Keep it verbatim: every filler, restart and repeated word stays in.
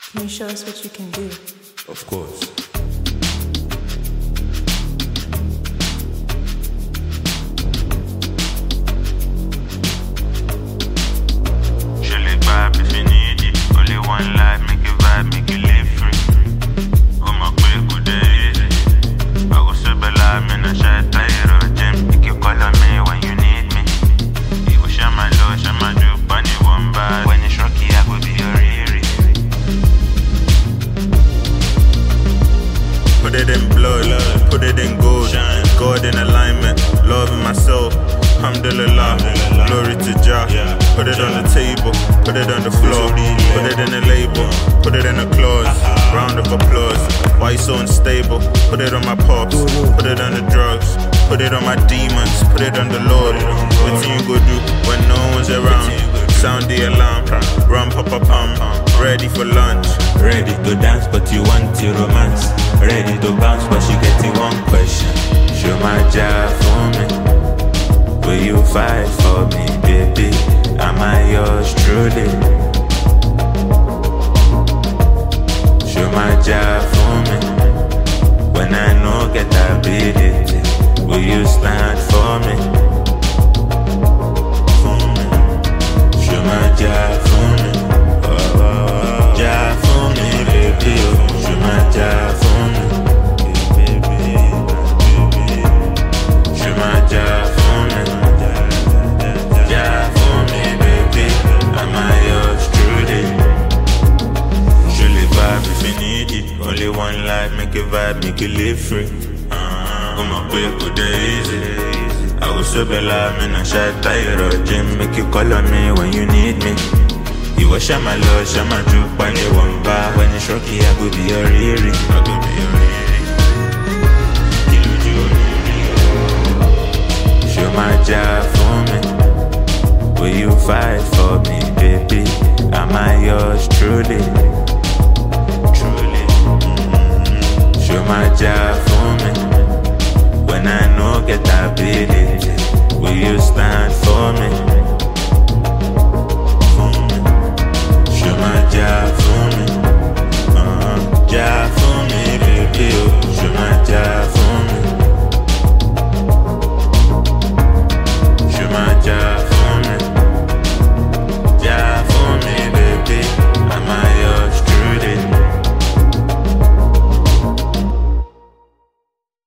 Can you show us what you can do? Of course. Surely vibe if you need it. Only one life, make it vibe, make it live free. Oh my quick, good day easy. I go so bella, I'm in a shy tire or gym. Make you call on me when you need me. You will share my love, share my juke, bunny one bad. When it's rocky, I go be your riri. Put it in blood, put it in gold. God in alignment, love in my soul. Alhamdulillah, glory to Jah. Put it on the table, put it on the floor. Put it in a label, put it in a clause. Round of applause, why you so unstable? Put it on my pops, put it on the drugs. Put it on my demons, put it on the Lord. What you go do when no one's around? Sound the alarm, run papa pam. Ready for lunch. Ready to dance but you want your romance. Ready to bounce but she getting one question. Show my job for me. Will you fight for me, baby? Am I yours truly? Show my job for me. When I know get ability, will you stand for me? For me. Show my job for me. Oh, oh, job for me, baby. Show my job for me. Baby, baby. Show my job for me. Job for me, baby. Am I yours truly? Surely vibe if you need it. Only one life, make it vibe, make it live free. Come on, quick, good day easy. I was so bella, I'm in a shy tire or gym. Make you call on me when you need me. You will share my love, share my juke, when you one bar. When it's rocky, I will be your riri. I will be your riri. Show my job for me. Will you fight for me, baby? Am I yours truly? Truly. Mm-hmm. Show my job for me. When I know get ability, will you stand for me?